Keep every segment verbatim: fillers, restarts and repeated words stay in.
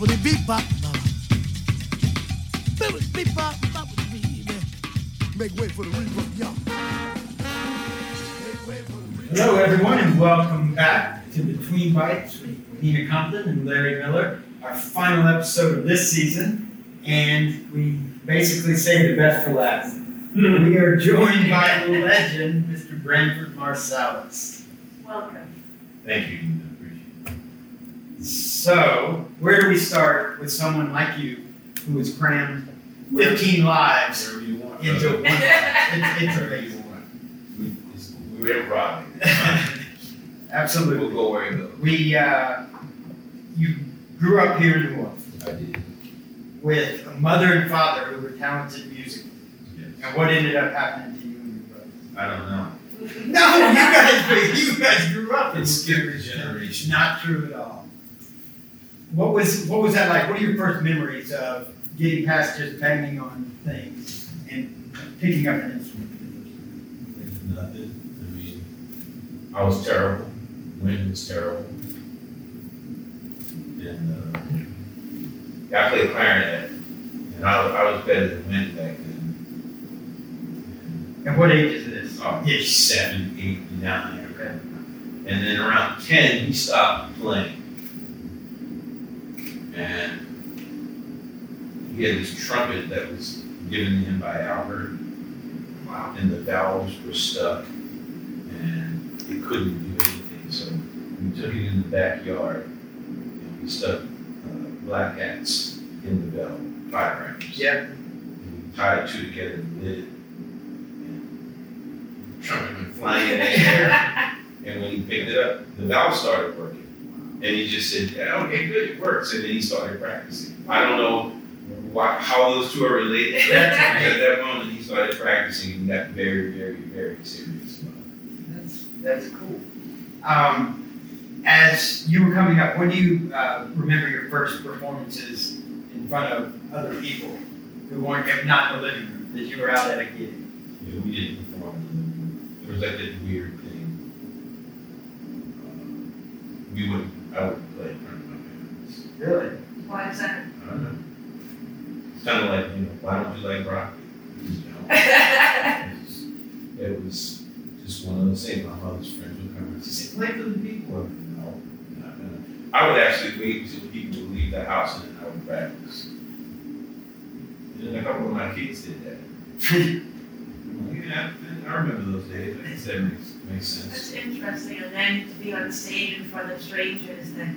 bobbity beep bop bop. Bibbidi beep bop bobbity beep. Make way for the reverb, y'all. Hello, everyone, and welcome back to Between Bites with Nina Compton and Larry Miller, our final episode of this season, and we basically saved the best for last. We are joined by the legend, Mister Branford Marsalis. Welcome. Thank you. I appreciate it. So, where do we start with someone like you who has crammed fifteen lives Wherever you want. into one life? It's, it's Wherever amazing. you want. We, it's, we're improv. Absolutely. We'll go where it goes. We, uh, you grew up here in New Orleans I did. with a mother and father who were talented musically. Yes. And what ended up happening to you and your brother? I don't know. No, you guys, you guys grew up in It skipped a It's generation. not true at all. What was what was that like? What are your first memories of getting past just banging on things and picking up an instrument? It's nothing. I mean, I was terrible. Wind was terrible. And uh, yeah, I played clarinet. And I, I was better than Wind back then. And what age is this? Oh, Yeah. seven, eight, nine. Okay. And then around ten, he stopped playing. And he had this trumpet that was given to him by Albert. Wow. And the valves were stuck. And it couldn't do anything. So we took it in the backyard. And we stuck uh, black hats in the bell, five rings. Yeah. And we tied two together and lit it. And the trumpet went flying in the air. And when he picked it up, the valve started working. And he just said, yeah, okay, good, it works. And then he started practicing. I don't know why, how those two are related. But That's at amazing. that moment, he started practicing and got very, very, very serious about it. That's that's cool. Um, as you were coming up, when do you uh, remember your first performances in front of other people who weren't, if not in the living room, that you were out at a gig? Yeah, we didn't perform. It was like this weird thing. Uh, we wouldn't, I wouldn't play in front of my parents. Really? Why is that? I don't know. It's kind of like, you know, why don't you like rock? You know, it was, it was just one of those things. My mother's friends would come and say, play for the people. I'm, no, I'm not gonna. I would actually wait until people would leave the house and then I would practice. And then a couple of my kids did that. Yeah, I remember those days. I guess that makes, makes sense. That's interesting, and then to be on stage in front of strangers then.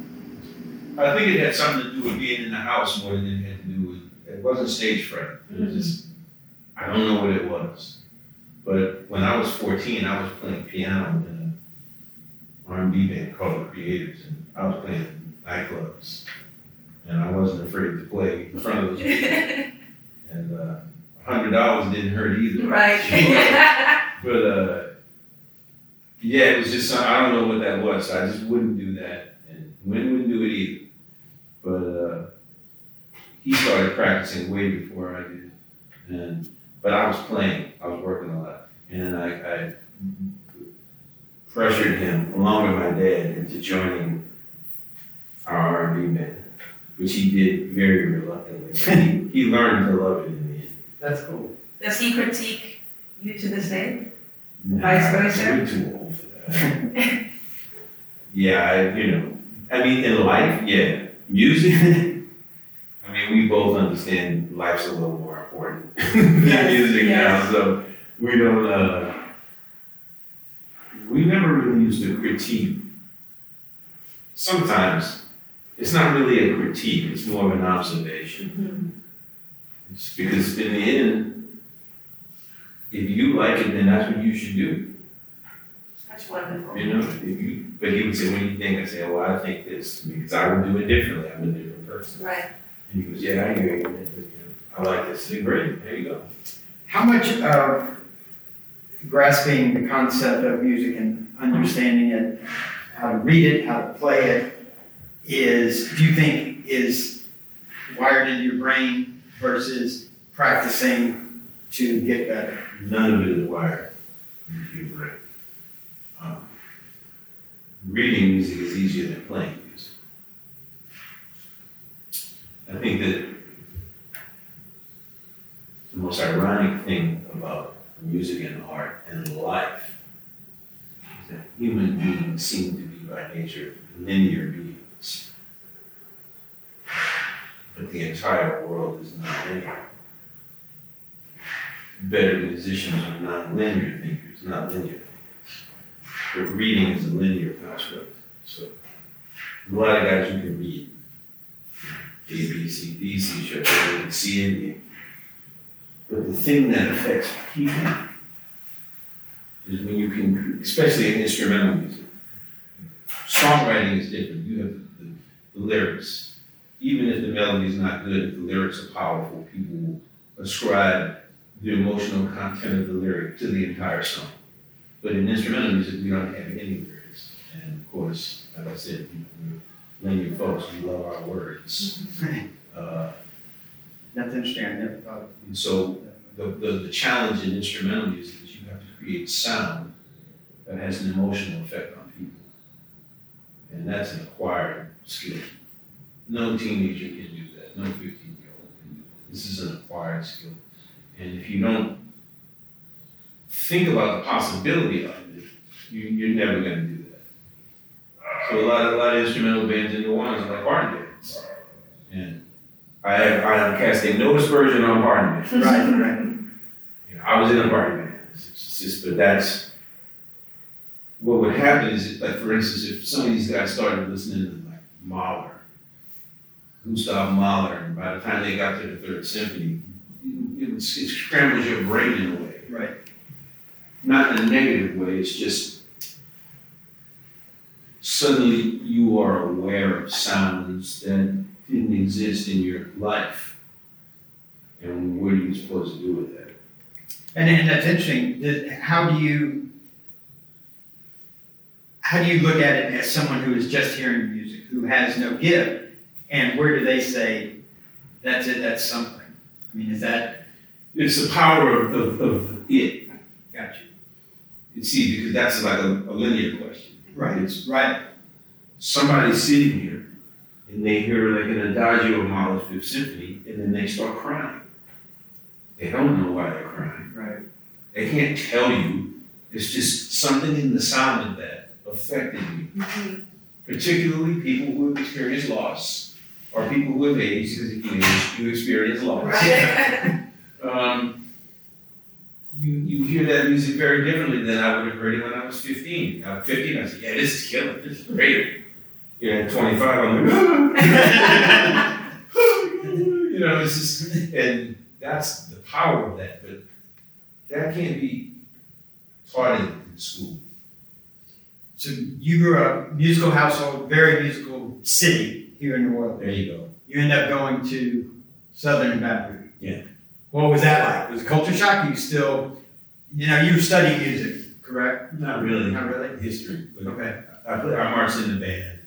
I think it had something to do with being in the house more than it had to do with, it wasn't stage fright. It was just, I don't know what it was. But when I was fourteen, I was playing piano in an R and B band called The Creators. And I was playing in nightclubs. And I wasn't afraid to play in front of those people. And uh, one hundred dollars didn't hurt either. Right. But uh, yeah, it was just, some- I don't know what that was. So I just wouldn't do that. And Wynn wouldn't do it either. But uh, he started practicing way before I did. And but I was playing, I was working a lot. And I, I pressured him, along with my dad, into joining our R and B band, which he did very reluctantly. he, he learned to love it in the end. That's cool. Does he critique you to this day? Nah, Vice versa? We're too old for that. Yeah, I, you know, I mean, in life, yeah. Music, I mean, we both understand life's a little more important than Yes, music yes. now, so we don't, uh, we never really used to critique. Sometimes, it's not really a critique, it's more of an observation. It's because in the end, if you like it, then that's what you should do. That's wonderful. You know, if you, but he would say, what do you think? I say, well, I think this, because I would do it differently. I'm a different person. Right. And he goes, yeah, I hear you. I like this. I said, great, there you go. How much of grasping the concept of music and understanding it, how to read it, how to play it, is, do you think, is wired into your brain versus practicing to get better? None of it is wired into your brain. Um, reading music is easier than playing music. think that the most ironic thing about music and art and life is that human beings seem to be by nature linear beings. But the entire world is not linear. Better musicians are non-linear thinkers, not linear thinkers. But reading is a linear construct. So a lot of guys who can read A, B, C, D, C sharp, A, C, and D. But the thing that affects people is when you can, especially in instrumental music, songwriting is different. You have the, the, the lyrics. Even if the melody is not good, if the lyrics are powerful, people will ascribe the emotional content of the lyric to the entire song. But in instrumental music, we don't have any lyrics. And of course, like I said, we're linear folks, we love our words. Uh, That's interesting, I never thought of and so the, the, the challenge in instrumental music is you have to create sound that has an emotional effect on people. And that's an acquired skill. No teenager can do that, no fifteen-year-old can do that. This is an acquired skill. And if you don't think about the possibility of it, you, you're never going to do that. So a lot, of, a lot of instrumental bands in New Orleans are like party bands. And I have, I am casting no aspersion on party bands. Right, right. You know, I was in a party band. It's just, but that's, what would happen is, like for instance, if some of these guys started listening to like Mahler, Gustav Mahler, and by the time they got to the Third Symphony, it, it, it scrambles your brain in a way. Right. Not in a negative way, it's just suddenly you are aware of sounds that didn't exist in your life. And what are you supposed to do with that? And, and that's interesting. That- How do you how do you look at it as someone who is just hearing music, who has no gift, and where do they say, that's it, that's something? I mean, is that... It's the power of, of, of it. Gotcha. You see, because that's like a, a linear question. Right. It's Right. somebody sitting here and they hear like an adagio of Mahler's Fifth Symphony and then they start crying. They don't know why they're crying. Right. They can't tell you. It's just something in the sound of that affected you. Mm-hmm. Particularly people who have experienced loss or people who have aged, because if you age, you experience loss. Right. um, you, you hear that music very differently than I would have heard it when I was fifteen. I was fifteen, I said, yeah, this is killing, this is great. You know, at twenty-five, I'm like, you know, it's just, and that's the power of that, but that can't be taught in, in school. So you grew up, musical household, very musical city here in New Orleans. There you go. You end up going to Southern Baton Rouge. Yeah. What was that like? Was it culture shock? You still, you know, you study music, correct? Not really. Not really? History. But Okay. I played, I marched in the band.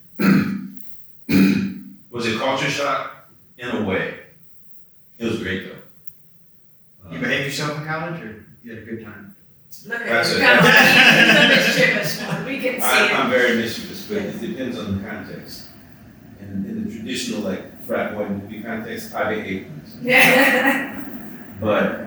Was it culture shock? In a way. It was great though. You Uh, behaved yourself in college, or you had a good time? Look at That's you. it. Come on. He's a mischievous one. We can see I, it. I'm very mischievous, but it depends on the context. And in the traditional like frat boy movie context, I behave myself. Yeah. But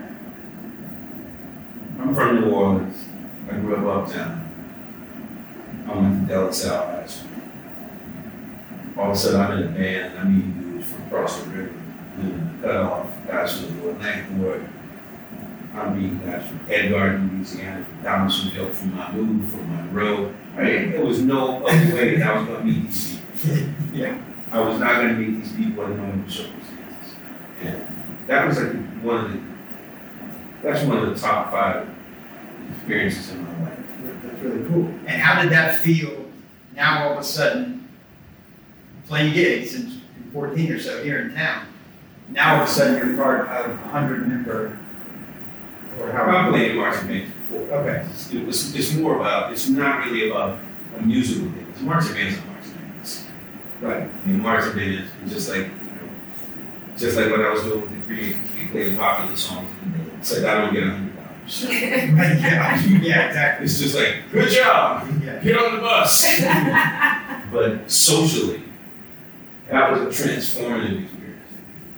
I'm from New Orleans. I grew up uptown. I went to De La Salle High School. All of a sudden, I'm in a band, and I'm meeting dudes from across the river, living in the cutoff, guys from the Atlantic Ward. I'm meeting guys from Edgar, Louisiana, from Donaldsonville, from Manu, from Monroe. Right? There was no other way that I was going to meet these people. Yeah. I was not going to meet these people under normal circumstances. And that was like one of the, that's one of the top five experiences in my life. That's really cool. And how did that feel now all of a sudden, playing gigs since you're fourteen or so here in town? Now all of a sudden you're part of a hundred member, or how? I played in marching bands before. Okay. It's, it was, it's more about, it's not really about a musical thing. It's marching bands and marching bands. Right. I mean, marching band is just like, you know, just like what I was doing with the Creed. We played popular songs. It's like, I don't get a hundred dollars. Right, yeah, yeah, exactly. It's just like, good job, Yeah. get on the bus. But socially, that was a transformative experience.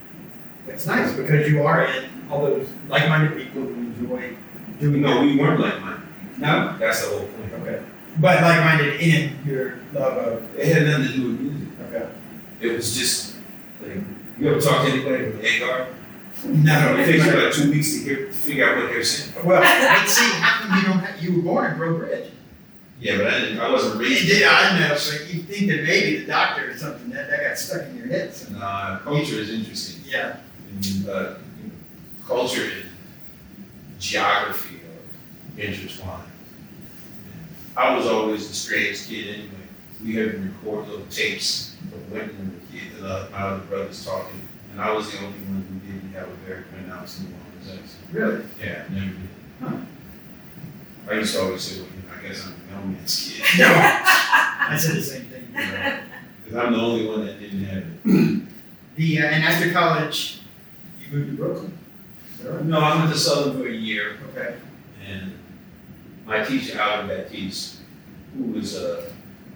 It's nice because you are in all those like-minded people who enjoy doing. No, we weren't like mine. No? That's the whole point. Okay. But like-minded in your love of. It had nothing to do with music. Okay. It was just like, you ever talk to anybody from Agar? No. It takes you like two weeks to, hear, to figure out what they're saying. Well, let's see. How come you don't? Have, you were born in Grove Bridge. Yeah, but I didn't. I wasn't raised. Yeah, I know. So you think that maybe the doctor or something that, that got stuck in your head. So. Nah, culture is interesting. Yeah. And, uh, culture and geography are intertwined. I was always the strangest kid anyway. We had to record little tapes of women and the kid, uh, my other brothers talking, and I was the only one who didn't have a very pronounced New Orleans accent. Really? Yeah, never did. Huh. I used to always say, well, I guess I'm the young man's kid. No. I said the same thing. Because I'm the only one that didn't have it. The uh, and after college, you moved to Brooklyn. No, I went to Southern for a year, Okay. and my teacher, Alan Baptiste, who was uh,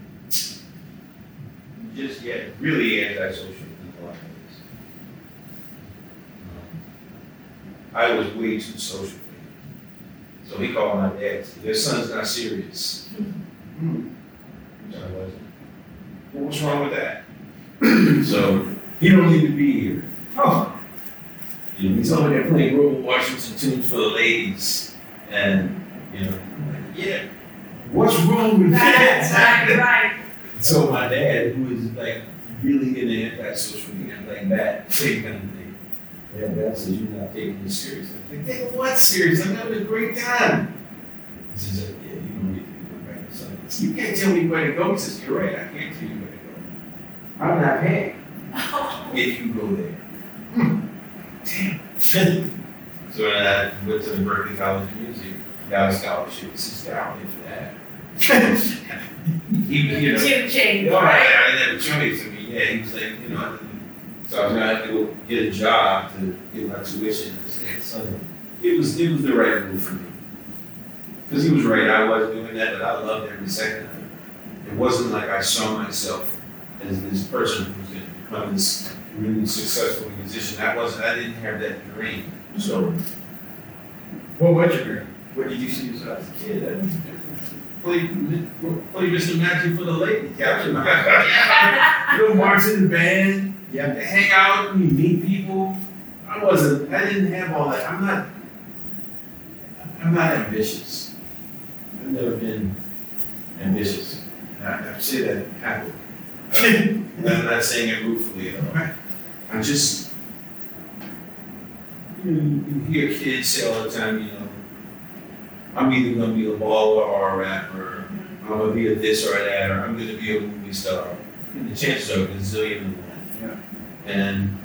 just yeah, really antisocial in a lot of ways. Um, I was way too social for him. So he called my dad, said, "Your son's not serious." Hmm. Which I wasn't. Well, what's wrong with that? So he don't need to be here. Oh. You know, he's over there playing Grover Washington tunes for the ladies. And, you know, I'm like, yeah, what's wrong with That's that? right, right. So my dad, who is like really in the anti-social media, like that, same kind of thing. Yeah, dad says, you're not taking this serious. I'm like, take what serious? I'm having a great time. He says, yeah, you don't need to be going back to something. You can't tell me where to go. He says, you're right, I can't tell you where to go. I'm not paying if you go there. Hmm. Damn. So then I went to the Berkeley College of Music, got a scholarship. This is down for that. he, you know, Jim changed, oh, I, right? I didn't have a choice. I mean, yeah, he was like, you know, so I was gonna have to go get a job to get my tuition and stay at Southern. It was, it was the right move for me. Because he was right, I was doing that, but I loved every second of it. It wasn't like I saw myself as this person who's gonna become this really successful musician. That wasn't, I didn't have that dream. So, What was your dream? What did you see yourself as a kid? I played, played Mister Magic for the ladies. Yeah. You know, march in the band, Yeah. hang out, you meet people. I wasn't, I didn't have all that. I'm not, I'm not ambitious. I've never been ambitious. And I, I say that happily. I'm not saying it ruefully at all. I'm just, you know, you hear kids say all the time, you know, I'm either gonna be a baller or a rapper, I'm gonna be a this or a that, or I'm gonna be a movie star. And the chances are a gazillion to one. Yeah. And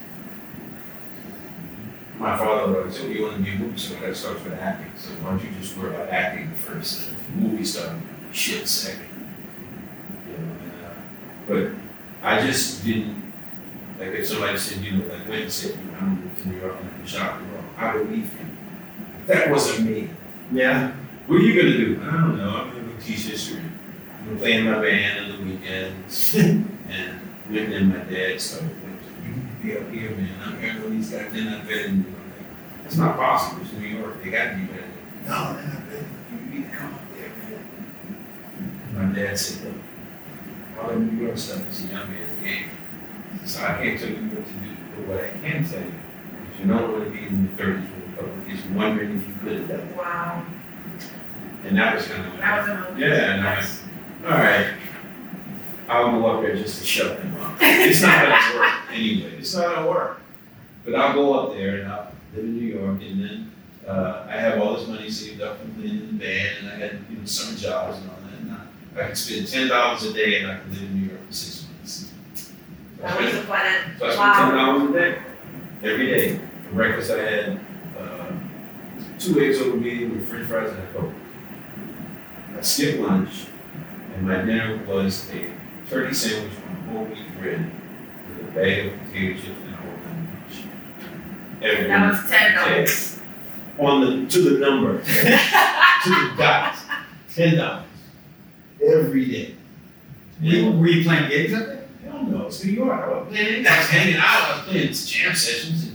my father always said, you wanna be a movie star, that starts with acting. So why don't you just worry about acting first, and movie star, shit second. You know, and, uh, but I just didn't, like if somebody said, you know, like Wayne said, you know, I'm moving to New York and I'm shopping, well, I believe him. That wasn't me. Yeah. What are you gonna do? I don't know. I'm gonna teach history. I'm gonna play in my band on the weekends. And when then my dad started going, you need to be up here, man. I'm hearing all these guys, they're not better than you. I'm like, that's not possible. It's New York. They gotta be better than you. No, they're not better than you. You need to come up there, man. My dad said, look, all the New York stuff is a young man's game. So I can't tell you what to do. But what I can tell you is you don't want to be in your thirties with the public is wondering if you could have done it. Wow. And that was kind of That was a moment. yeah, and I went, all right, I'll go up there just to shut them up. It's not gonna work anyway. It's not gonna work. But I'll go up there and I'll live in New York, and then uh, I have all this money saved up from playing in the band, and I had you know summer jobs and all that. And I, I could spend ten dollars a day, and I could live in New York for six months. That was the plan. So I spent ten Wow. dollars a day, every day. For breakfast I had uh, two eggs over medium with French fries and a Coke. I skipped lunch, and my dinner was a turkey sandwich on whole wheat bread with a bag of potato chips and a whole lemon lunch. Every That was ten dollars. Yes. On the to the number, to the dot, ten dollars every day. Were you, were you playing gigs up there? Hell no, it's New York. I was playing, I was hanging out, I was playing jam sessions, and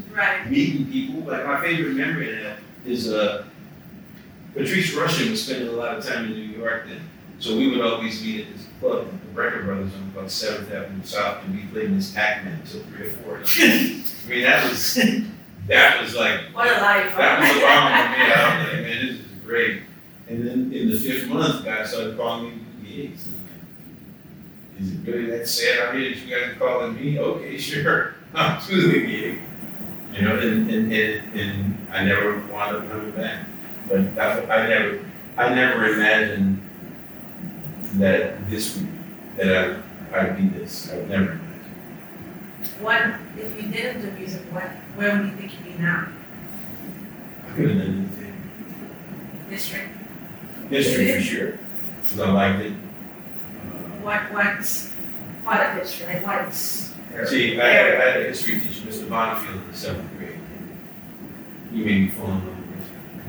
Right. meeting people. Like my favorite memory of that is uh, Patrice Rushen was spending a lot of time in New York then. So we would always meet at this club, the Record Brothers on about seventh Avenue South, and we played Miss Pac-Man until three or four. I mean, that was, that was like, What a life. that was a bomb for me. I was like, man, this is great. And then in the fifth month, guys started calling me gigs. And I'm like, is it really that sad out here that you guys are calling me? Okay, sure. I'll do the gig. You know, and, and, and, and I never wound up coming back. But that, I never, I never imagined that this would, that I, I'd be this. I would never imagine. What, if you didn't do music, what, where would you think you'd be now? I could have done anything. History? History for sure, because I liked it. What, what's part of history? Like what's? Uh, see, I had, I had a history teacher, Mister Bonfield, in the seventh grade. He made me fall in love with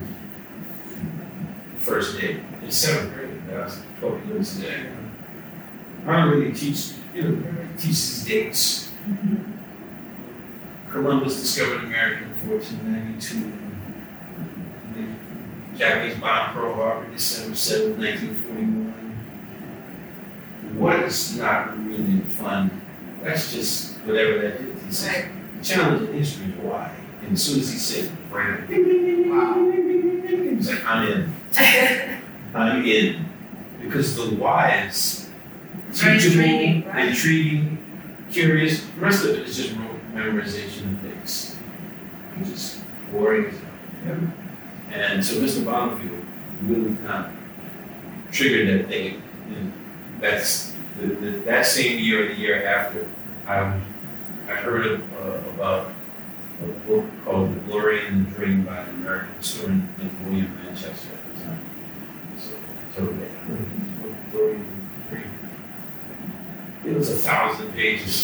it. First day, in seventh grade, I was twelve years today. I don't really teach, you know, teaches dates. Columbus discovered America in fourteen ninety-two. The Japanese bombed Pearl Harbor December seventh, nineteen forty-one. What is not really fun? That's just whatever that is. He said, the challenge in history is why. And as soon as he said, right, he's like, I'm in. I'm in. Because the why is Very teachable, intriguing, right? intriguing, curious. The rest of it is just memorization of things. It's just boring as hell. And so Mister Bonfield really kind of triggered that thing. And that's the, the, that same year or the year after, I I heard of, uh, about a book called The Glory and the Dream by an American historian named William Manchester at the time. So, so yeah, Glory and the Dream. It was a thousand pages.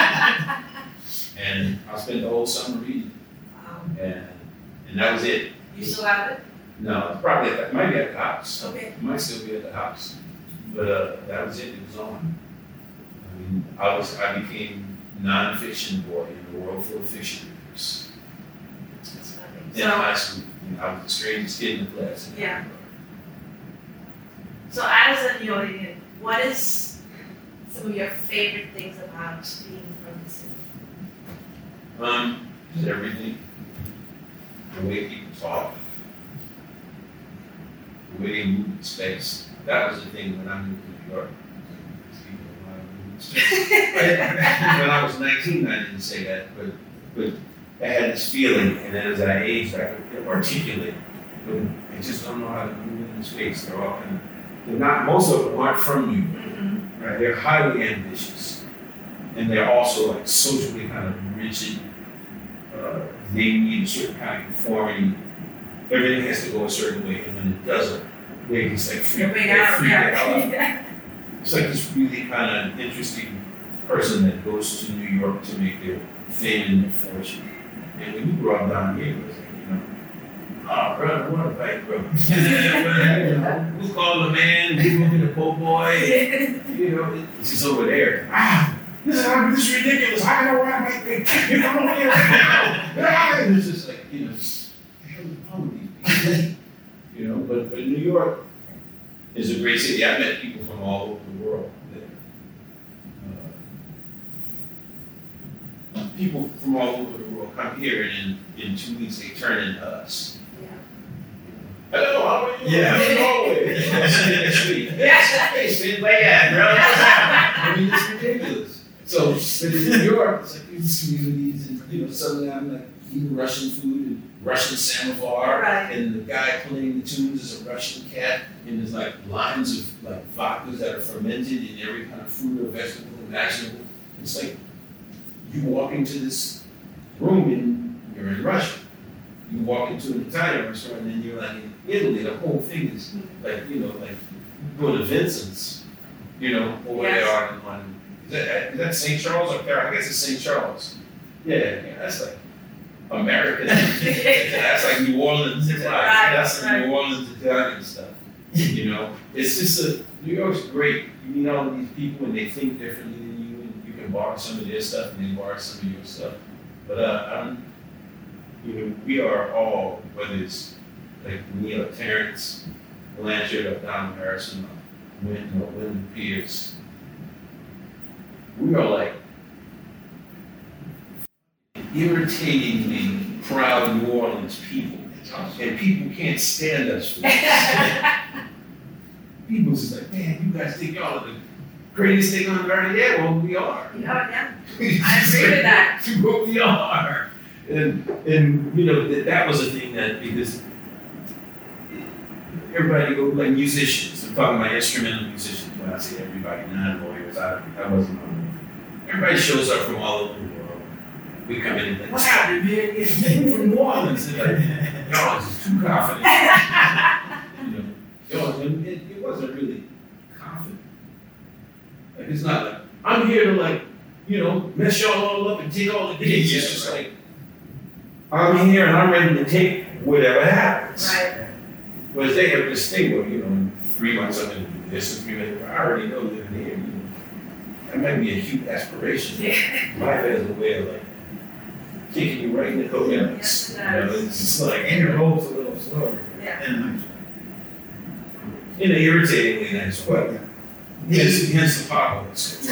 And I spent the whole summer reading. Wow. And and that was it. You still have it? No, it's probably at the, it might be at the house. Okay. It might still be at the house. But uh, that was it. It was on. I mean, I was I became nonfiction boy in a world full of fiction readers That's nothing. in So, high school. You know, I was the strangest kid in the class. Yeah. so as a New Yorker, what is some of your favorite things about being from the city? Um, just everything. The way people talk. The way they move in space. That was the thing when I moved to New York. People know how to move in space. When I was nineteen, I didn't say that, but but I had this feeling, and then as I aged, I could articulate. But I just don't know how to move in space. They're all kind of, they're not. Most of them aren't from New York. Mm-hmm. Right? They're highly ambitious, and they're also like socially kind of rigid. Uh, they need a certain kind of conformity. Everything has to go a certain way, and when it doesn't, they just like freak, You're big they out, freak the hell out. yeah. It's like this really kind of interesting person that goes to New York to make their fame and their fortune. And when you grew up down here, it was like, you know, oh, brother, what a bike, bro. You know, who's called the man? Who's looking the po' boy? You know, it's just over there. Ah, this is, this is ridiculous. How can I ride my bike? You come over here right now. Ah, and it's just like, you know, what the hell is wrong with these people? You know, but, but New York is a great city. I've met people from all over the world there. Uh, people from all over the world come here, and in, in two weeks they turn into us. Hello, how are you? Yeah. I'll see you next week. Hey, Sid, where you at, bro? I mean, it's ridiculous. So, but in New York, it's like these communities, and you know, suddenly I'm like eating Russian food and Russian samovar, Right. and the guy playing the tunes is a Russian cat, and there's like lines of like vodkas that are fermented in every kind of fruit or vegetable imaginable. It's like you walk into this room and you're in Russia. You walk into an Italian restaurant and then you're like in Italy. The whole thing is like, you know, like you go to Vincent's, you know, over Yes. there on, on is that, is that Saint Charles up there? I guess it's Saint Charles. Yeah, yeah, that's like American. That's like New Orleans Italian. Right, That's like right. New Orleans Italian stuff. You know, it's just a, New York's great. You meet all of these people and they think differently than you, and you can borrow some of their stuff and they borrow some of your stuff. But uh, I'm, You know, we are all, whether it's like Neil Terrence, Blanchard, or Don Harrison, or Wynn, or Wynn Pierce, we are like irritatingly proud New Orleans people. And people can't stand us for this. People just like, man, you guys think y'all are the greatest thing on earth. Yeah, well, we are. Yeah, yeah. I agree with that. What we are. And, and you know, that, that was a thing that, because everybody go, like musicians, I'm talking about instrumental musicians when I say everybody, non-lawyers, I, I wasn't on. Everybody shows up from all over the world. We come in and like, what's happening, man? Yeah, we're from New Orleans. And like, y'all is just too confident. You know, y'all, it, it wasn't really confident. Like, it's not like, I'm here to like, you know, mess y'all all up and take all the gigs. It's just like, I'm here and I'm ready to take whatever happens. Right. Whereas they have this thing where, you know, in three months I'm going to do this, and three months, I already know they're here. You know, that might be a huge aspiration. Yeah. Life has a way of like kicking you right in the coconuts. Yes, it You know, does. it's just like, And it rolls a little slower. Yeah. And in an irritatingly nice way. Hence, hence the potholes.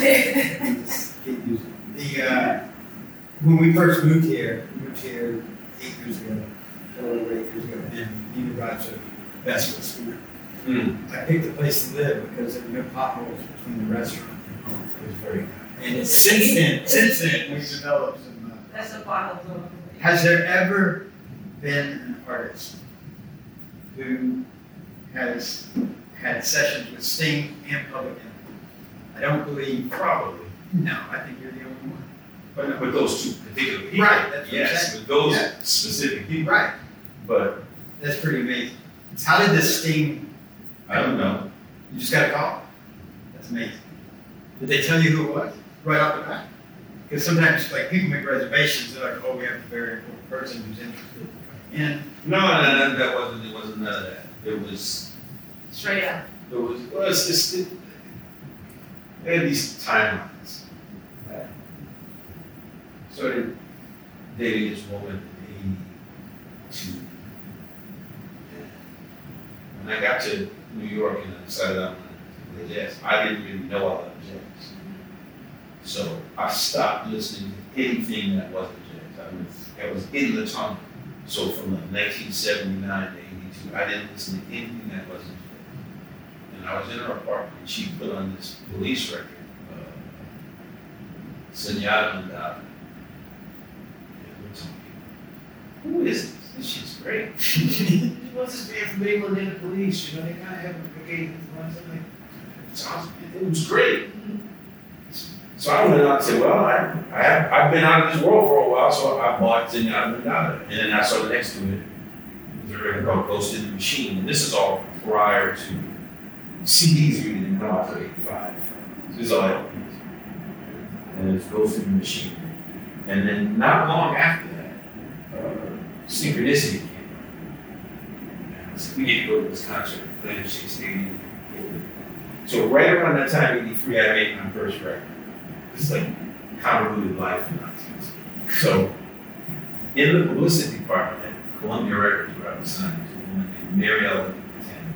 the, uh, when we first moved here, we moved here eight years ago, a little over eight years ago, and Nina brought to Basswood School. Mm. I picked a place to live because there were no potholes between the restaurant and home. It was very nice. And it's, since then, since then, we've developed some. Uh, That's a bottle. Has there ever been an artist who has had sessions with Sting and Public Enemy? I don't believe. Probably. No, I think you're the only one. But with those two particular people. Right, that's what I'm yes, saying. with those Yeah. specific people. Right. But That's pretty amazing. How did this Sting? I don't know. You just got a call. That's amazing. Did they tell you who it was right off the bat? Because sometimes, like, people make reservations. They're like, "Oh, we have a very important person who's interested." And No, no, no, that wasn't. It wasn't none of that. It was. Straight up. It was. Well, it's just. It, they had these timelines. Right? Started dating this woman in eighty-two. And when I got to New York and I decided I wanted to play jazz, I didn't really know a lot of jazz. So I stopped listening to anything that wasn't jazz. I was, I was in the tunnel. So from like nineteen seventy-nine to eighty-two, I didn't listen to anything that wasn't jazz. And I was in her apartment and she put on this Police record, uh, Señal Mandada. And we're talking, who is this? This shit's great. What's this band from England in the Police? You know, they kind of have a brigade influence. I'm like, it sounds, it was great. So I went out and said, well, I, I have, I've been out of this world for a while, so I bought Zenyatta Mandata. And then I saw the next to it, it was a record called Ghost in the Machine. And this is all prior to C Ds really didn't come out until eighty-five. So this is all L Ps. And it's Ghost in the Machine. And then not long after that, uh, Synchronicity came out. And I said, we need to go to this concert, Planet Shea Stadium. So right around that time, eighty-three, I made my first record. It's like convoluted life nonsense. So, in the publicity department at Columbia Records, where I was signed, was a woman named Mary Ellen Pretend.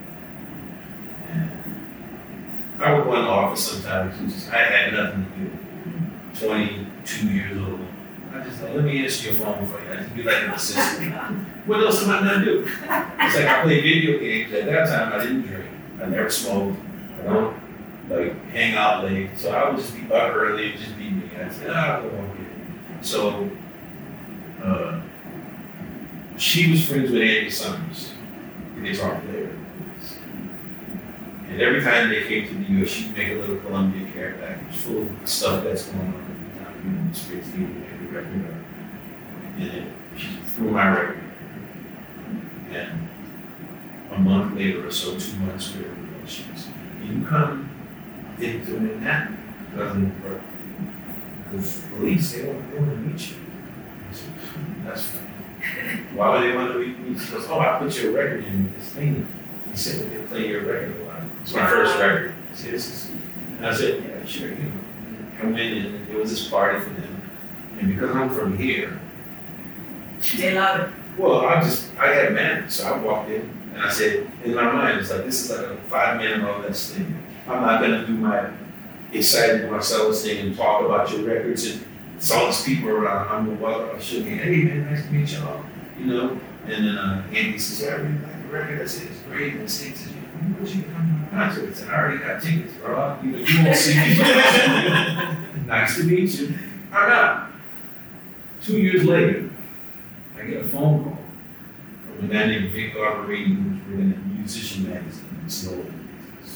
And I would go in the office sometimes and just, I had nothing to do. twenty-two years old. I just like, let me answer your phone for you. I just be like an assistant. What else am I gonna do? It's like I play video games. At that time, I didn't drink. I never smoked. I don't like hang out late, so I would just be up early and just be me. I said, ah, go on with it. So, uh, she was friends with Andy Summers, the guitar player. And every time they came to the U S, she'd make a little Columbia care package full of stuff that's going on every time, you know, the Spritz needed every record. And then she threw my record. And a month later or so, two months later, she was, can you come into Manhattan? Doesn't work. Because police, they don't, they want to meet you. I said, that's fine. Why would they want to meet me? She goes, oh, I put your record in this thing. He said, well, they play your record a lot. It's my first record. I said, this is, and I said, yeah, sure, you know. I went in, and there was this party for them. And because I'm from here, They love it. Well, I just, I had manners, so I walked in and I said, in my mind, it's like, this is like a five minute or less thing. I'm not gonna do my excited Marcellus thing and talk about your records and it's all these people around. I'm gonna walk up and show me, hey man, nice to meet y'all, you know? And then uh, Andy says, yeah, I really like the record. I said, it's great. And Steve says, when would you come to my concert? I said, I already got tickets, bro. You know, you won't see me. Nice to meet you. I'm out. Two years later, I get a phone call from a guy named Vic Garbarini, who was written in a musician magazine in Snowden.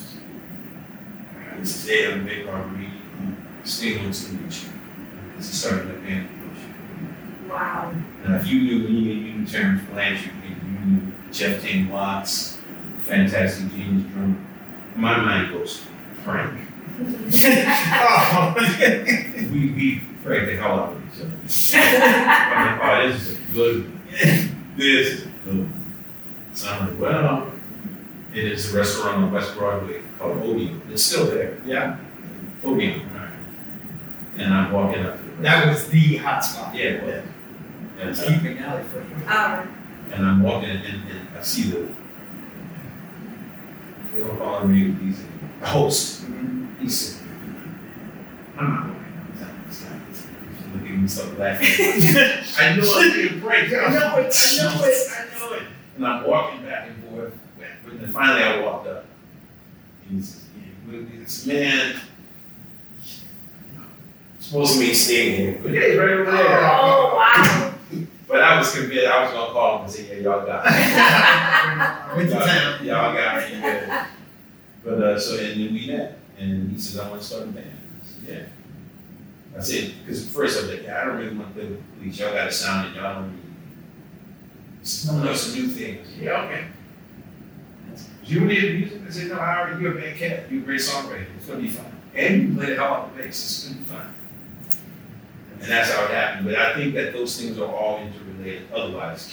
He says, hey, I'm Vic Garbarini. Steve wants to meet you. This is starting a band. Wow. Now, if you knew me and you knew Terrence Blanchard, and you knew Jeff Tane Watts, fantastic genius drummer, my mind goes Frank. Oh, we we prayed the hell out of each other. I'm like, oh, this is a good one. This is a good one. So I'm like, well, it is a restaurant on West Broadway called Odeon. It's still there. Yeah. Odeon. Right. And I'm walking up to the That was the hot spot. Yeah, it was. And, It's uh, keeping alley for you. Um, and I'm walking and, and I see the, they don't call him he's the host. He said, I'm not walking down this guy. He's looking at me, start laughing. I know I'm being pranked. I know it, I know it, I know it. And I'm walking back and forth. But then finally I walked up. And he says, yeah, this man, supposed to be staying here. But yeah, he's right over there. oh, wow. But I was convinced I was gonna call him and say, yeah, y'all got me. Went to y'all, town. y'all got me. Yeah. But uh, so and then we met, and he says, I want to start a band. I said, yeah. I said, because at first I was like, yeah, I don't really want to play with police. Y'all got a sound and y'all don't really. He says, no, no, it's a new thing. I said, yeah, okay. Do you need music? I said, no, I already, you're a bad cat. You're a great songwriter. It's gonna be fun. And you play the hell out the bass. It's gonna be fun. And that's how it happened. But I think that those things are all interrelated. Otherwise,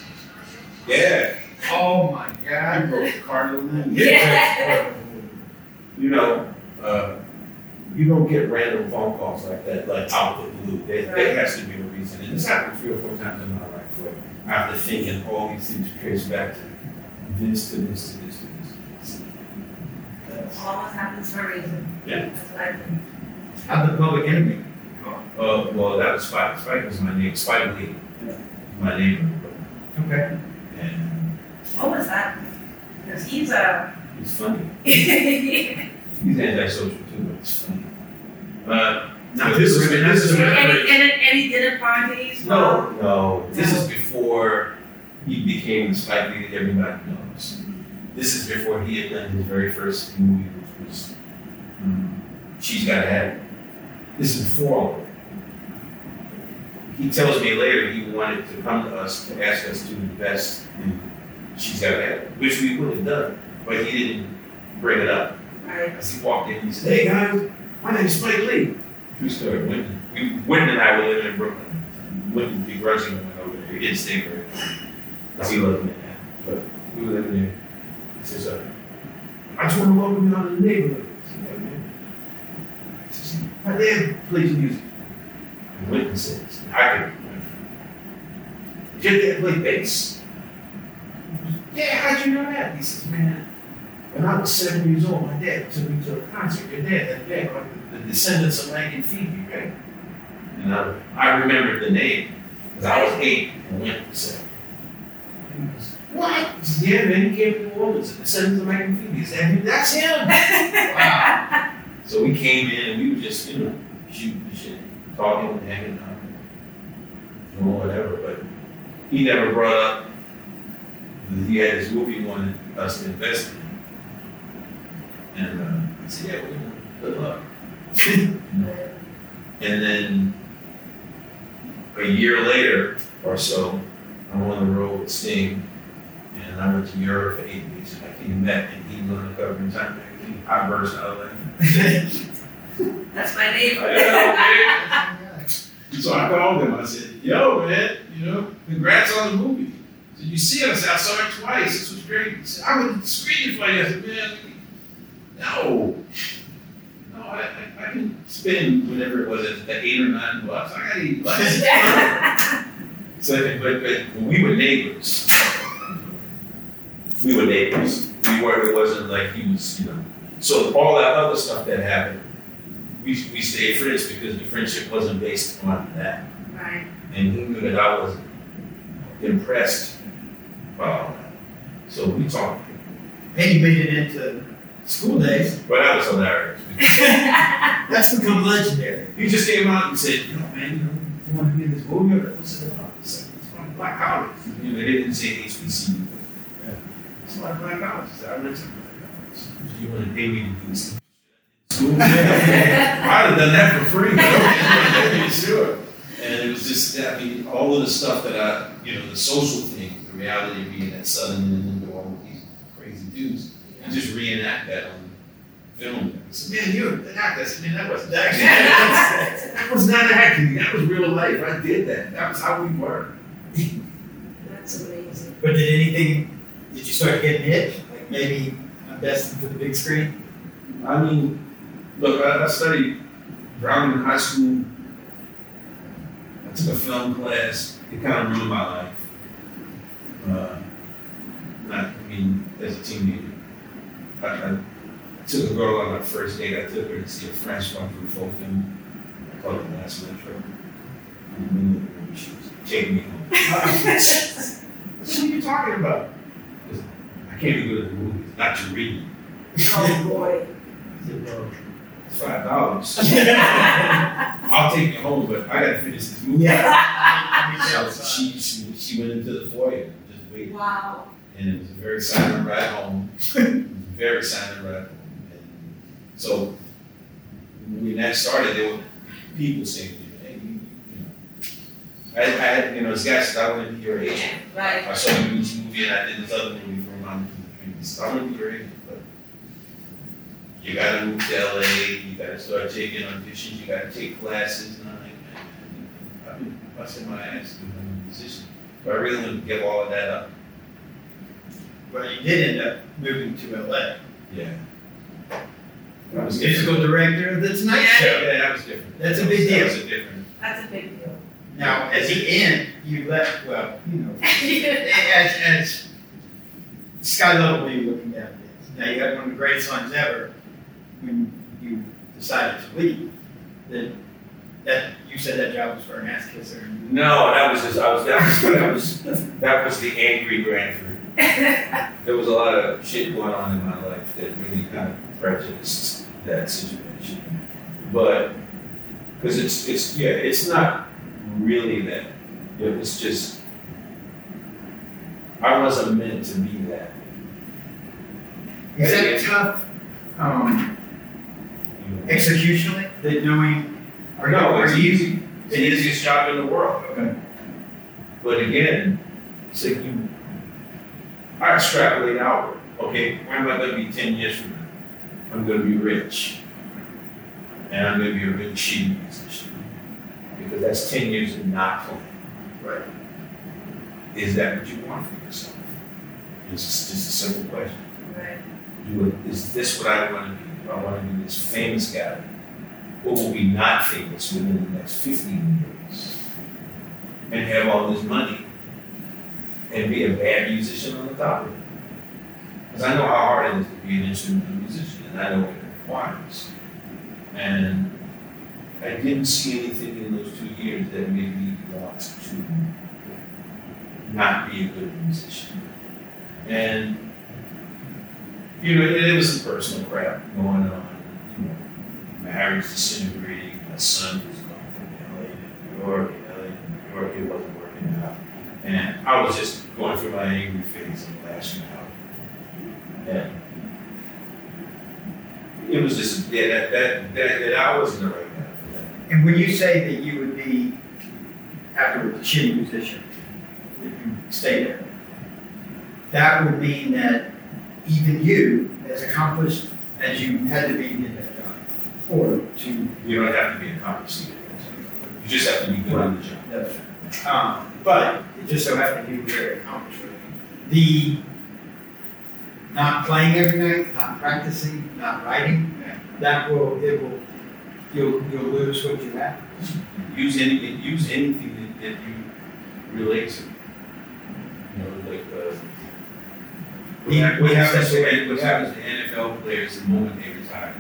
yeah. Oh my I God. broke the cardinal. Yeah. You know, uh, you don't get random phone calls like that, like out of the blue. There, there has to be a reason. And this happened three or four times in my life where after thinking all these things trace back to this, to this, to this, to this. To this. That's, Always happens for a reason. Yeah. That's what I think. How'd the Public Enemy go? uh, well, that was Spike. Spike was my name. Spike Lee. My name. Okay. And What was that? Because he's a. he's funny. any, He's antisocial too, but it's funny. Uh, now So this is this is- this is any, any, any dinner parties? no, no. This is before he became the Spike Lee that everybody knows. This is before he had done his very first movie, which was um, She's Gotta Have It. This is before all of it. He tells me later he wanted to come to us to ask us to invest in She's Gotta Have It, which we would have done, but he didn't bring it up. Right. As he walked in, he said, hey guys, my name's Spike Lee. True story. Wyndon, we, Wyndon and I were living in Brooklyn. Wyndon begrudgingly went over there. He didn't stay very long. Because he loved me now. But we were living there. He says, uh, I just want to welcome you out in the neighborhood. I said, "Yeah, man." He says, my dad plays music. And Wyndon says, I could. Did your dad play bass? Yeah, how'd you know that? He says, man, when I was seven years old, my dad took me to a concert. Your dad, that band, like the, the Descendants of Lang and Phoebe, right? And I, I remembered the name because I was eight and went to seven. And he goes, what? He says, yeah, man, he came to New Orleans. The Descendants of Lang and Phoebe. He said, that's him. Wow. So we came in and we were just, you know, shooting the shit, talking and hanging out, and doing whatever. But he never brought up that he had this movie he wanted us to invest in. And uh, I said, yeah, well, you know, good luck. You know? And then a year later or so, I'm on the road with Sting, and I went to Europe for eight weeks. And I came back, and he was on the cover in Time magazine. I burst out laughing. That's my neighbor. So I called him. I said, yo, man, you know, congrats on the movie. He said, you see it? I said, I saw it twice. This was great. He said, I went to screen it for you. I said, man, no. No, I, I, I can spend whatever it was, the eight or nine bucks. I got eight bucks. So, but, but when we were neighbors, we were neighbors. We were, it wasn't like he was, you know. So all that other stuff that happened, we, we stayed friends because the friendship wasn't based on that. Right. And he knew that I wasn't impressed by all that. So we talked. And you made it into school days. But that was hilarious. That's become legendary. He just came out and said, you know, man, you know, you want to be in this movie? What's it about? It's about black college. You know, they didn't say H B C U. Yeah. It's about black college. I read some black college. You want to pay me to do this? School? I'd have done that for free, but okay, sure. And it was just, I mean, all of the stuff that I, you know, the social thing, the reality of being at Southern and in all with these crazy dudes, and just reenact that on film. I said, man, you're an actor. I said, man, that wasn't acting. That was not acting. That was real life. I did that. That was how we were. That's amazing. But did anything, did you start getting hit? Like maybe I'm destined for the big screen? I mean, look, I, I studied drama in high school. I took a film class. It kind of ruined my life. Uh, not, I mean, as a teenager. I, I took a girl on my first date. I took her to see a French Marc Truffaut film called The Last Metro. In the middle of the room, she was taking me home. What are you talking about? I can't be good at the movies, not to read. Oh boy. I said, well, it's five dollars. I'll take you home, but I gotta finish this movie. Yeah. So she, she she went into the foyer and just waited. Wow. And it was a very silent ride home. It was a very silent ride home. And so when that started, there were people saying to me, hey, you, you know, I, I had, you know, this guy said, I want to be your agent. Right. I saw you do this movie and I did this other movie for Mom. I want to be your agent, but you gotta move to L A, you gotta start taking auditions, you gotta take classes, and I'm like, man, I've been busting my ass doing a musician. But I really want to give all of that up. Well, you did end up moving to L A. Yeah. That was Musical different. director of The Tonight Show. Yeah, that was different. That's a That big was- deal. That was a different. That's a big deal. Now, at the end, you left, well, you know, as, as sky level view looking down at this. Now, you had one of the greatest lines ever when you decided to leave. That, that you said that job was for an ass kisser. And No, that was just, I was, that was, that was, that was the angry Branford. There was a lot of shit going on in my life that really kind of prejudiced that situation. But, because it's, it's, yeah, it's not really that. It was just, I wasn't meant to be that. is that tough, um, You know? executionally, that knowing, are you, No, are it's you, easy. It's the easiest job in the world. okay. But again, it's like you, I extrapolate outward. Okay, where am I going to be ten years from now? I'm going to be rich. And I'm going to be a really shitty musician. Because that's ten years of not playing. Right. Is that what you want for yourself? It's just, just a simple question. Right. Do it, is this what I want to be? Do I want to be this famous guy? Or will be not famous within the next fifteen years? And have all this money and be a bad musician on the top of it? Because I know how hard it is to be an instrumental musician, and I know what it requires. And I didn't see anything in those two years that made me want to not be a good musician. And, you know, it, it was some personal crap going on. You know, marriage disintegrating, my son was going from L A to New York, and L A to New York, it wasn't working out. And I was just going through my angry phase and lashing out. And it was just, yeah, that, that, that, that I wasn't the right guy for that. And when you say that you would be, afterwards, a shitty musician, if you stay there, that would mean that even you, as accomplished as you had to be in that job, or to, You don't have to be accomplished to get that. You just have to be good at the job. that's, um, but it just so happened you were very accomplished with it. The not playing every night, not practicing, not writing, that will, it will, you'll, you'll lose what you have. Use any, use anything that, that you relate to. You know, like, uh, what, We- hap- we what have happens this- to what happens to N F L players the moment they retire?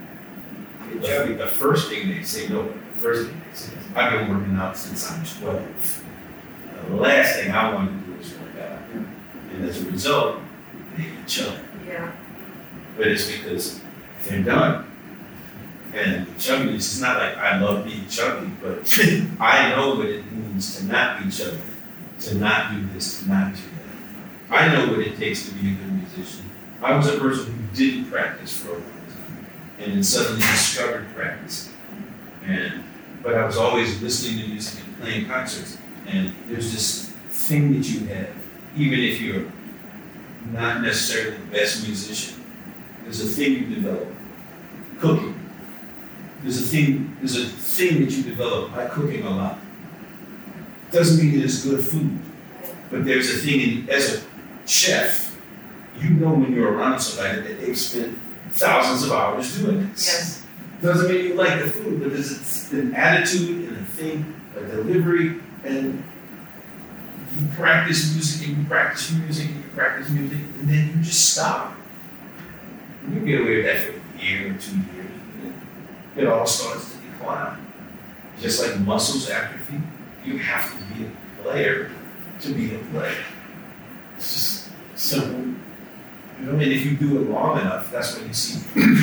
The, the first thing they say, no, the first thing they say is, I've been working out since I'm twelve. The last thing I want to do is work out. And as a result, they get chubby. Yeah. But it's because they're done. And chubby, it's not like I love being chubby, but I know what it means to not be chubby, to not do this, to not do that. I know what it takes to be a good musician. I was a person who didn't practice for a long time, and then suddenly discovered practice. And but I was always listening to music and playing concerts. And there's this thing that you have, even if you're not necessarily the best musician, there's a thing you develop. Cooking. There's a thing, there's a thing that you develop by cooking a lot. Doesn't mean it's good food, but there's a thing in, as a chef, you know when you're around somebody that they've spent thousands of hours doing this. Yes. Doesn't mean you like the food, but there's an attitude and a thing, a delivery, and you practice music and you practice music and you practice music, and then you just stop. And you get away with that for a year or two years. It all starts to decline. Just like muscles atrophy, you have to be a player to be a player. It's just simple. You know, and if you do it long enough, that's what you see.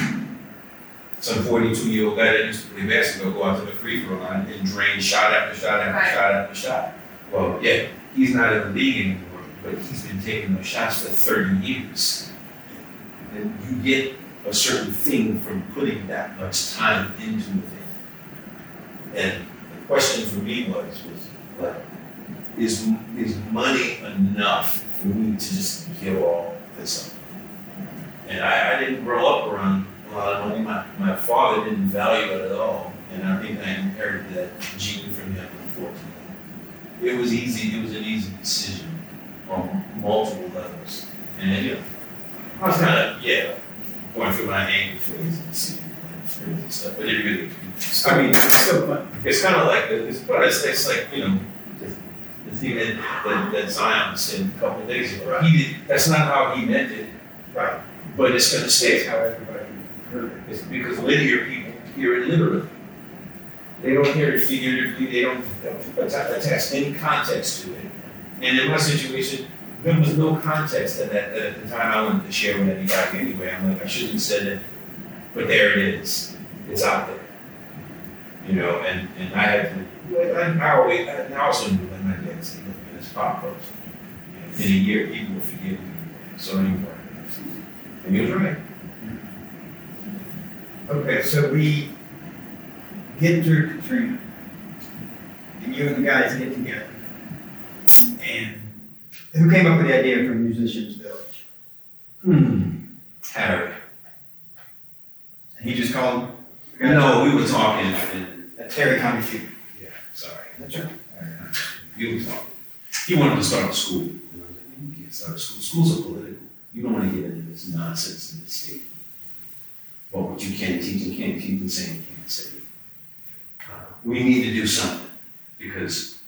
Some forty-two-year-old guy that used to play basketball go out to the free throw line and drain shot after shot after Right. shot after shot. Well, yeah, he's not in the league anymore, but he's been taking those shots for thirty years. And you get a certain thing from putting that much time into a thing. And the question for me was, was like, is, is money enough for me to just give all this up? And I, I didn't grow up around a lot of money. My, my father didn't value it at all. And I think I inherited that gene from him at fourteen. It was easy, it was an easy decision on multiple levels. And you know, I was kind of, yeah, going through my angry phase and seeing and stuff, but it really, I mean, it's so fun. It's kind of like, it's, but it's, it's like, you know, the thing that, that, that Zion said a couple of days ago. Right. He did, that's not how he meant it, Right. but it's going to stay That's how everybody heard it. It's because linear people hear it literally. They don't hear it figuratively, they don't atta- attach any context to it. And in my situation, there was no context at that, at the time I wanted to share with anybody anyway. I'm like, I shouldn't have said it, but there it is. It's out there. You know, and, and I had to, I, I always, I also knew that my dad said, look, man, it's pop culture. In a year, people will forgive you. So anyway, and he was right. Okay, so we get through Katrina, and you and the guys get together. And who came up with the idea for Musicians Village? Hmm. Harry. And he just called him? No, we were talking and That's Harry Connie Shooter. yeah, sorry. That's right. He was talking. He wanted to start a school. And I was like, man, you can't start a school. Schools are political. You don't want to get into this nonsense in this state. Well, what you can teach and can't teach and say and can't say. Uh, we need to do something because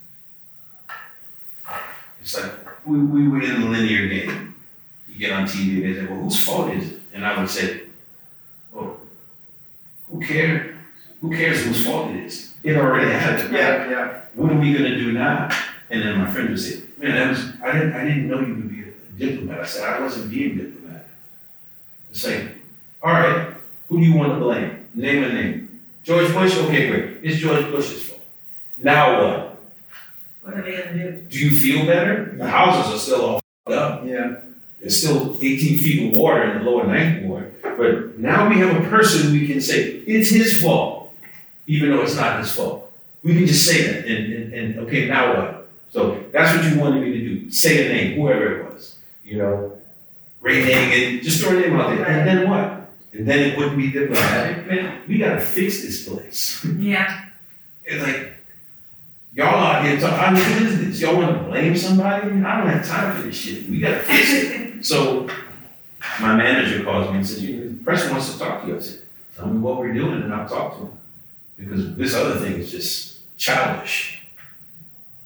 it's like we, we were in the linear game. You get on T V, they say, well, whose fault is it? And I would say, well, who cares? Who cares whose fault it is? It already happened. Yeah, yeah. What are we gonna do now? And then my friend would say, man, that was, I didn't, I didn't know you would be a diplomat. I said, I wasn't being diplomatic. It's like, all right, who do you want to blame? Name a name. George Bush? Okay, great. It's George Bush's fault. Now what? What are they gonna do? Do you feel better? The houses are still all f***ed up. Yeah. There's still eighteen feet of water in the lower ninth ward. But now we have a person we can say, it's his fault, even though it's not his fault. We can just say that, and, and, and okay, now what? So that's what you wanted me to do. Say a name, whoever it was. You know, Ray Hagan, just throw a name out there. And then what? And then it wouldn't be diplomatic. Man, we gotta fix this place. Yeah. It's like, y'all out here talking, I mean, what is this? Y'all wanna blame somebody? I mean, I don't have time for this shit. We gotta fix it. So my manager calls me and says, you know, the president wants to talk to you. I said, tell me what we're doing and I'll talk to him. Because this other thing is just childish.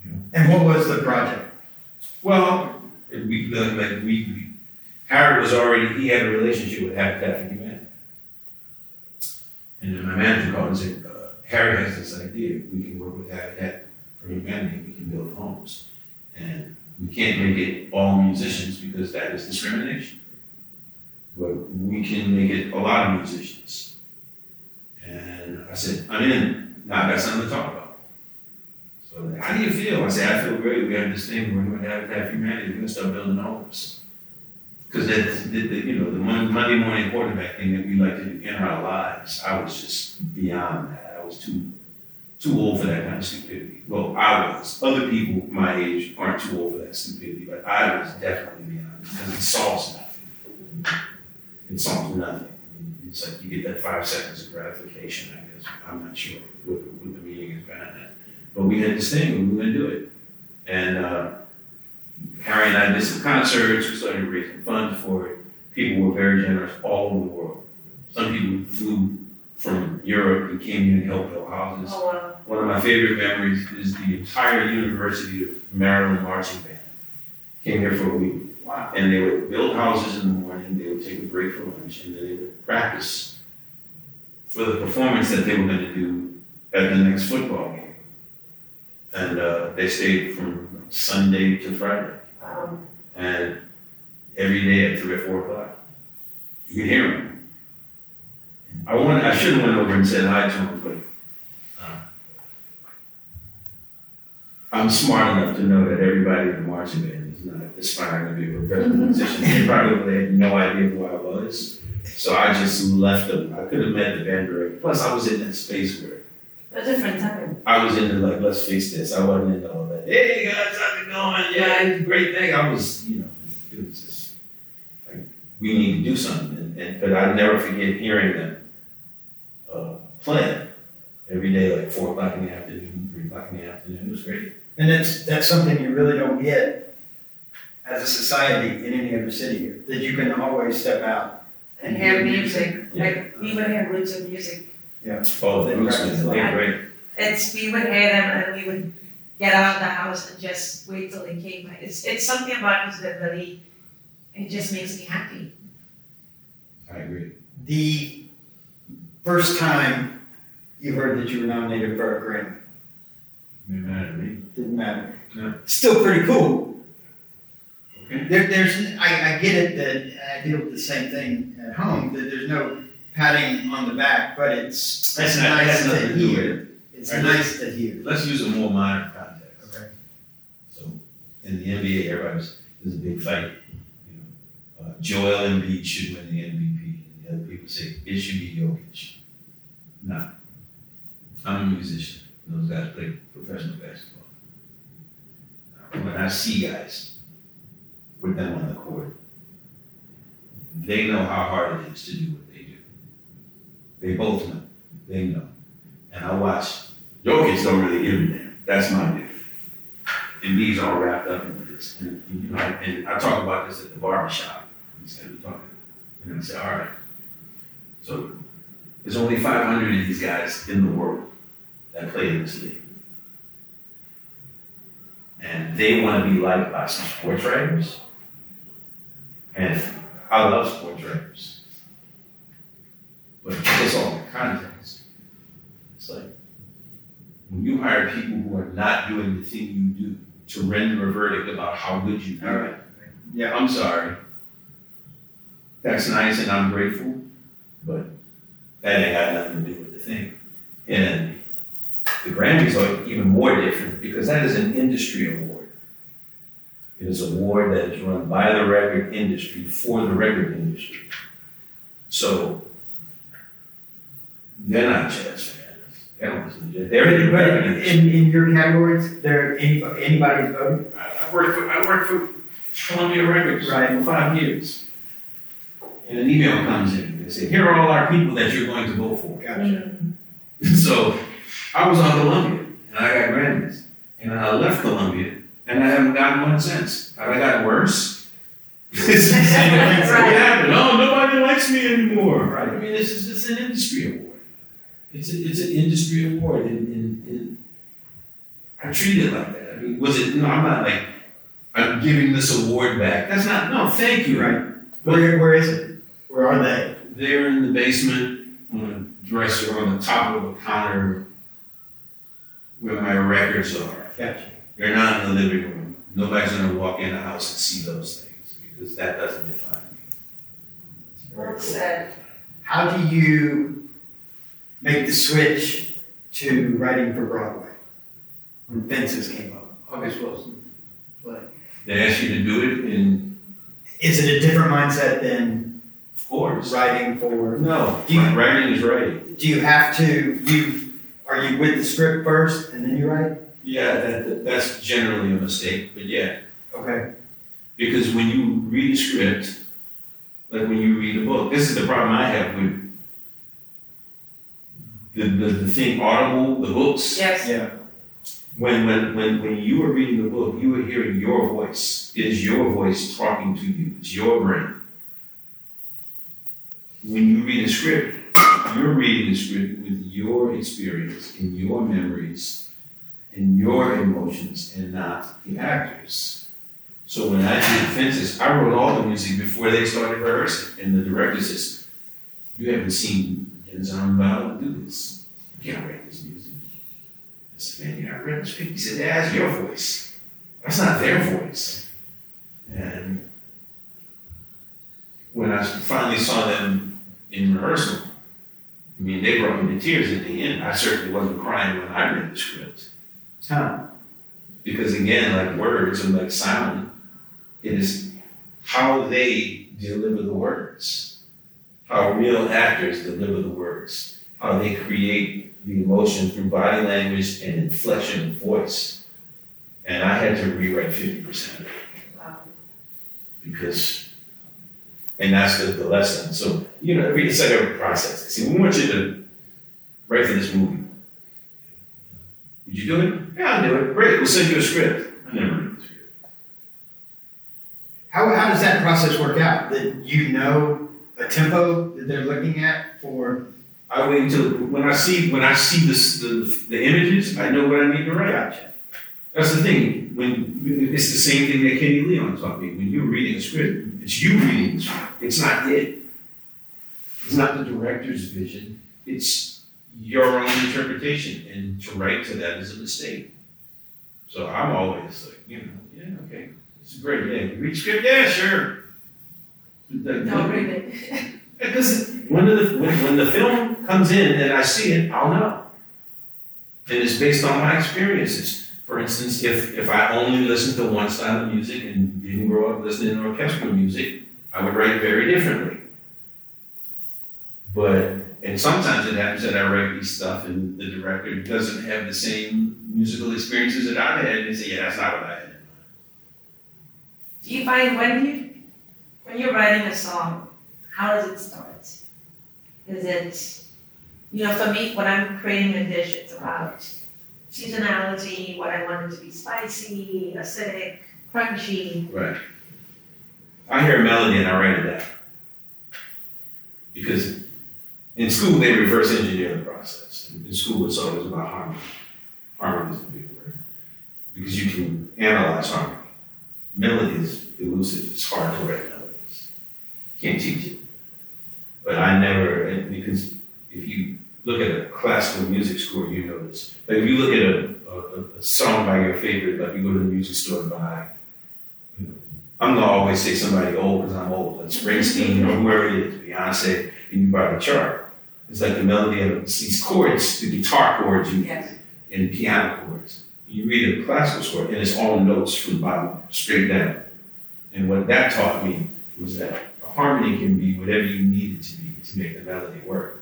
And what was the project? Well, it- we, like, we, we, Harry was already, he had a relationship with Habitat for Humanity. And then my manager called and said, uh, Harry has this idea, we can work with Habitat for Humanity, we can build homes. And we can't make it all musicians because that is discrimination. But we can make it a lot of musicians. And I said, I'm in, now I got something to talk about. So how do you feel? I said, I feel great, we have this thing, we're going to Habitat for Humanity, we're going to start building homes. Because that, the, the, you know, the Mon- Monday morning quarterback thing that we like to do in our lives, I was just beyond that. I was too too old for that kind of stupidity. Well, I was. Other people my age aren't too old for that stupidity, but I was definitely beyond it because it solves nothing. It solves nothing. It's like you get that five seconds of gratification, I guess. I'm not sure what, what the meaning is behind that. But we had this thing, we were going to do it. And uh, Harry and I did some concerts, we started raising funds for it. People were very generous all over the world. Some people flew from Europe and came here and helped build houses. Oh, wow. One of my favorite memories is the entire University of Maryland marching band came here for a week. Wow. And they would build houses in the morning, they would take a break for lunch, and then they would practice for the performance that they were going to do at the next football game. And uh, they stayed from Sunday to Friday. Wow. And every day at three or four o'clock, you could hear them. I want, I should have went over and said hi to them, but uh, I'm smart enough to know that everybody in the marching band is not aspiring to be a professional musician. They probably had no idea who I was. So I just left them. I could have met the band director. Plus I was in that space where A different time. I was into like, let's face this, I wasn't into all that. Hey guys, how's it going? Yeah, it's a great thing. I was, you know, it was just like, we need to do something. And, and but I never forget hearing them uh, play every day, like four o'clock in the afternoon, three o'clock in the afternoon. It was great. And that's, that's something you really don't get as a society in any other city here, that you can always step out And hear music, Yeah. like we would hear roots of music. Oh, the roots, man, they're great. It's, we would hear them and we would get out of the house and just wait till they came. It's, it's something about this that really, it just makes me happy. I agree. The first time you heard that you were nominated for a Grammy, Didn't matter to me. didn't matter. No. Still pretty cool. Okay. There, there's, I, I get it that I deal with the same thing at home, that there's no patting on the back, but it's, it's That's not- nice that's nothing to to do with hear. It's Right. nice to hear. Let's use a more modern context. Okay. So in the N B A, everybody's, there's a big fight. You know, uh, Joel Embiid should win the M V P. And the other people say it should be Jokic. No. I'm a musician. Those guys play professional basketball. When I see guys with them on the court, they know how hard it is to do what they do. They both know. They know. And I watch. Jokic don't really give a damn. That's my dude. And he's all wrapped up in this. And, you know, and I talk about this at the barbershop. He's gonna be talking. And I say, all right. So there's only five hundred of these guys in the world that play in this league. And they want to be liked by some sports writers. And I love sports writers. But it's all in context. It's like, when you hire people who are not doing the thing you do to render a verdict about how good you do All it, right. Yeah. I'm sorry. That's nice and I'm grateful, but that ain't got nothing to do with the thing. And the Grammys are even more different because that is an industry award. It is an award that is run by the record industry for the record industry. So they're not jazz fans. They don't listen to jazz. They're in the But record industry. in, in your categories, there anybody, anybody's voting? I I worked for I worked for Columbia Records Right. for five years. And an email comes in and they say, here are all our people that you're going to vote for. Mm. So I was on Columbia and I got Grammys. And I left Columbia and I haven't gotten one since. Have I gotten worse? It's the same thing. What happened? Oh, nobody likes me anymore. Right? I mean, this is it's an industry award. It's a, it's an industry award, and, and, and I treat it like that. I was it, no, I'm not like, I'm giving this award back. That's not, no, thank you. Right. Where, where is it? Where are they? They're in the basement on a dresser on the top of a counter where my records are. Gotcha. They're not in the living room. Nobody's gonna walk in the house and see those things because that doesn't define me. Well said. How do you make the switch to writing for Broadway when Fences came up? August Wilson play. They ask you to do it, and Is it a different mindset than of course, writing for? no, Do you- writing is writing. Do you have to? You are you with the script first and then you write? Yeah, that, that- that's generally a mistake, but yeah. Okay. Because when you read a script, like when you read a book, this is the problem I have with the, the, the thing Audible, the books. Yes. Yeah. When, when, when, when you are reading the book, you are hearing your voice. It is your voice talking to you. It's your brain. When you read a script, you're reading the script with your experience and your memories and your emotions and not the actors. So when I did Fences, I wrote all the music before they started rehearsing. And the director says, you haven't seen Denzel Armstrong do this. You can't write this music. I said, man, you're not reading the script. He said, that's your voice. That's not their voice. And when I finally saw them in rehearsal, I mean, they brought me to tears at the end. I certainly wasn't crying when I read the script. Huh. Because again, like words and like sound, it is how they deliver the words, how real actors deliver the words, how they create the emotion through body language and inflection of voice. And I had to rewrite fifty percent of it. Wow. Because, and that's the, the lesson. So, you know, it's like a process. See, we want you to write for this movie. Would you do it? Yeah, I'll do it. Great, we'll send you a script. I never read the script. How, how does that process work out? That you know a tempo that they're looking at for? I wait until when I see when I see this, the the images, I know what I need to write. Gotcha. That's the thing. When it's the same thing that Kenny Leon taught me. When you're reading a script, it's you reading the script. It's not it. It's not the director's vision. It's your own interpretation, and to write to that is a mistake. So I'm always like, you know, yeah, okay, it's great. Yeah, you read script, yeah, sure. But Don't read it. Because when the when, when the film comes in and I see it, I'll know. And it's based on my experiences. For instance, if if I only listened to one style of music and didn't grow up listening to orchestral music, I would write very differently. But and sometimes it happens that I write these stuff and the director doesn't have the same musical experiences that I've had, and they say, yeah, that's not what I had. Do you find when you when you're writing a song, how does it start? Is it, you know, for me, when I'm creating a dish, it's about seasonality, what I want it to be spicy, acidic, crunchy. Right. I hear a melody and I write it down. Because in school, they reverse engineer the process. In school, it's always about harmony. Harmony is a big word. Because you can analyze harmony. Melody is elusive. It's hard to write melodies. You can't teach it. But I never, because if you look at a classical music score, you notice. Like if you look at a, a, a song by your favorite, like you go to the music store and buy, you know, I'm gonna always say somebody old because I'm old, like Springsteen or whoever it is, Beyonce, and you buy the chart. It's like the melody of these chords, the guitar chords you Yes. and piano chords. You read a classical score and it's all notes from the bottom straight down. And what that taught me was that the harmony can be whatever you need it to be to make the melody work.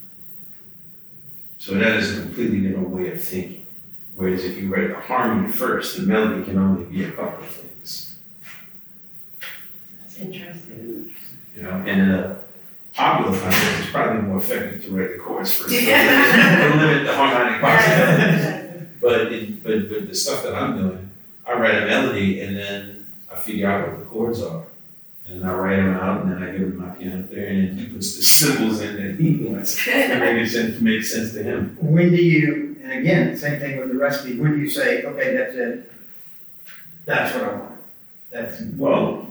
So that is a completely different way of thinking. Whereas if you write the harmony first, the melody can only be a couple of things. That's interesting. You know, and in a popular context, it's probably more effective to write the chorus first. Yeah. To limit the harmonic possibilities. Yeah. But, it, but but the stuff that I'm doing, I write a melody and then I figure out what the chords are. And I write them out and then I give him my piano player and then he puts the symbols in that he wants to make it sense, to make sense to him. When do you? And again, same thing with the recipe. When do you say, okay, that's it? That's what I want. That's, Well,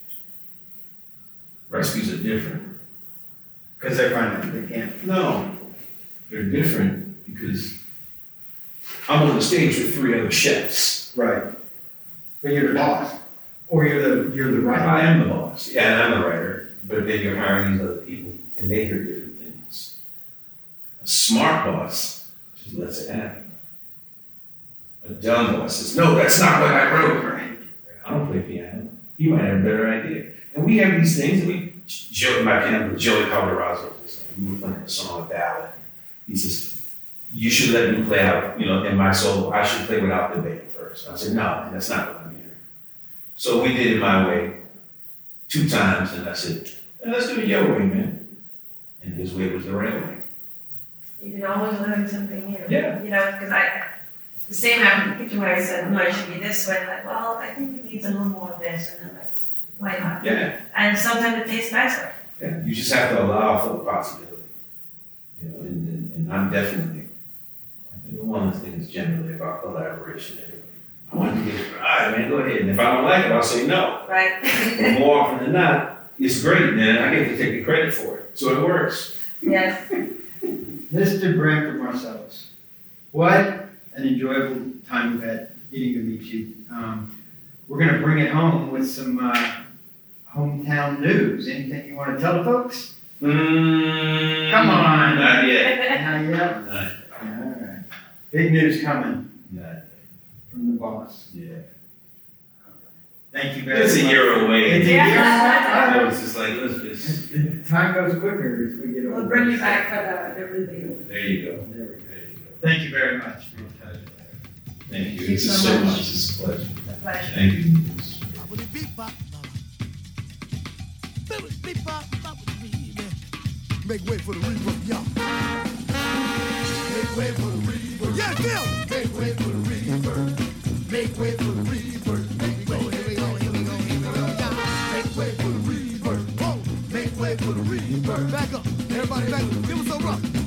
recipes are different. because they're finding they can't. No, they're different because I'm on the stage with three other chefs. Right. But you're the boss. Or you're the, you're the I writer. am the boss, yeah, and I'm the writer, but then you're hiring these other people, and they hear different things. A smart boss just lets it happen. A dumb boss says, no, that's not what I wrote. Right? I don't play piano. He might have a better idea. And we have these things, and we, Joe, my piano with Joey Calderazzo, we were playing a song, a ballad. He says, you should let me play out, you know, in my solo, I should play without the band first. I said, no, that's not what I'm hearing. So we did it my way two times, and I said, hey, let's do it your way, man. And his way was the right way. You can always learn something new. Yeah. You know, because I, the same happened in the kitchen where I said, no, it should be this way. Like, well, I think it needs a little more of this. And I'm like, why not? Yeah. And sometimes it tastes better. Yeah. You just have to allow for the possibility. You know, and, and, and I'm definitely, one of the things generally about collaboration anyway. I want to get it right, man, go ahead. And if I don't like it, I'll say no. Right. But more often than not, it's great, man. I get to take the credit for it. So it works. Yes. Mister Branford Marcellus, what an enjoyable time we've had getting to meet you. Um, we're going to bring it home with some uh, hometown news. Anything you want to tell the folks? Mm, Come on. Not yet. Not yet? Not yet. Yeah, all right. Big news coming Not yet. from the boss. Yeah. Thank you very much. It's a year away. It's a Yeah. year. So it's just like, let's just, The time goes quicker as we get older. We'll bring you back for the, the review. there you go. There we go. There you go. Thank you very much. Thank you. Thank you This is so so much. much. It's a pleasure. The pleasure. Thank you. Make way for the reverb, y'all. Make way for the reverb. Yeah, Bill! Make way for the reverb. Make way for the reverb. Here we go, here we go, here we go, here we go, y'all. Make way for the reverb. Whoa! Make way for the reverb. Back up. Everybody back up. Give us a rock.